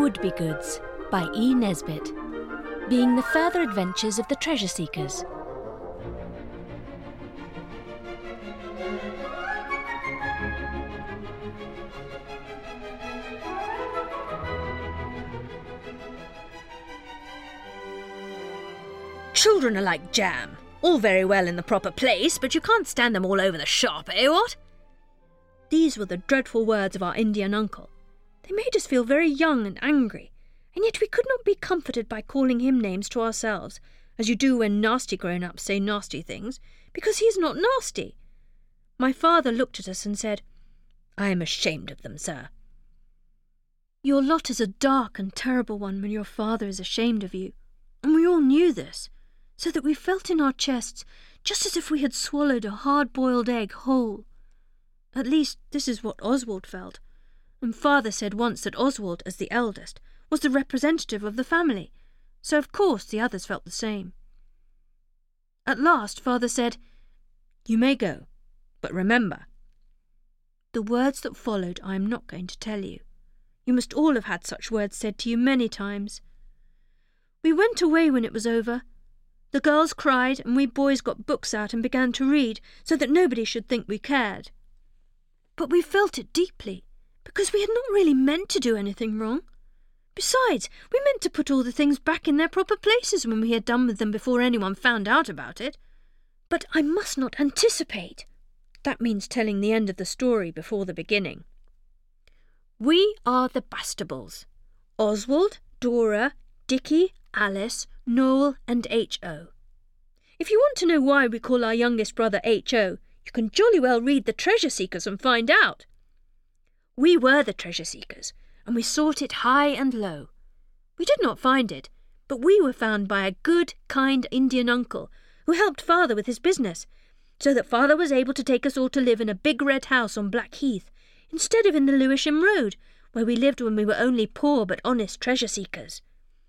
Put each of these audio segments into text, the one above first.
Would-Be-Goods by E. Nesbit, being the further adventures of the treasure seekers. Children are like jam. All very well in the proper place, but you can't stand them all over the shop, eh, what? These were the dreadful words of our Indian uncle. They made us feel very young and angry, and yet we could not be comforted by calling him names to ourselves, as you do when nasty grown-ups say nasty things, because he is not nasty. My father looked at us and said, "I am ashamed of them, sir." Your lot is a dark and terrible one when your father is ashamed of you, and we all knew this, so that we felt in our chests just as if we had swallowed a hard-boiled egg whole. At least, this is what Oswald felt, and father said once that Oswald, as the eldest, was the representative of the family, so of course the others felt the same. At last father said, "You may go, but remember." The words that followed I am not going to tell you. You must all have had such words said to you many times. We went away when it was over. The girls cried, and we boys got books out and began to read, so that nobody should think we cared. But we felt it deeply, because we had not really meant to do anything wrong. Besides, we meant to put all the things back in their proper places when we had done with them before anyone found out about it. But I must not anticipate. That means telling the end of the story before the beginning. We are the Bastables. Oswald, Dora, Dickie, Alice, Noel and H.O. If you want to know why we call our youngest brother H.O., you can jolly well read The Treasure Seekers and find out. We were the treasure seekers, and we sought it high and low. We did not find it, but we were found by a good, kind Indian uncle who helped father with his business, so that father was able to take us all to live in a big red house on Blackheath, instead of in the Lewisham Road, where we lived when we were only poor but honest treasure seekers.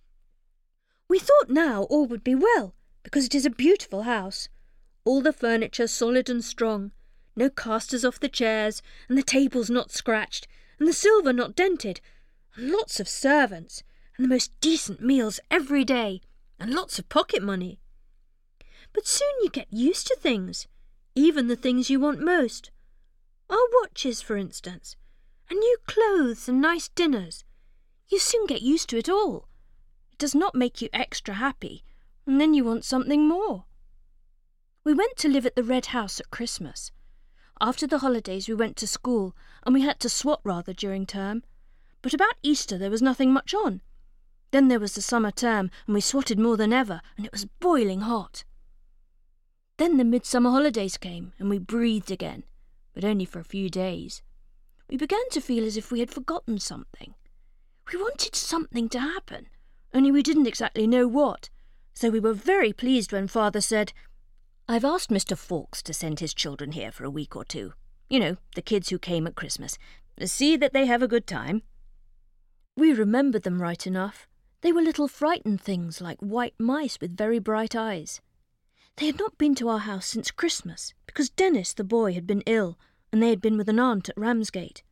We thought now all would be well, because it is a beautiful house. All the furniture solid and strong, no casters off the chairs, and the tables not scratched, and the silver not dented, and lots of servants, and the most decent meals every day, and lots of pocket money. But soon you get used to things, even the things you want most. Our watches, for instance, and new clothes and nice dinners. You soon get used to it all. It does not make you extra happy, and then you want something more. We went to live at the Red House at Christmas. After the holidays we went to school, and we had to swot rather during term. But about Easter there was nothing much on. Then there was the summer term, and we swotted more than ever, and it was boiling hot. Then the midsummer holidays came, and we breathed again, but only for a few days. We began to feel as if we had forgotten something. We wanted something to happen, only we didn't exactly know what, so we were very pleased when father said, "I've asked Mr. Fawkes to send his children here for a week or two. You know, the kids who came at Christmas. See that they have a good time." We remembered them right enough. They were little frightened things like white mice with very bright eyes. They had not been to our house since Christmas, because Dennis, the boy, had been ill, and they had been with an aunt at Ramsgate.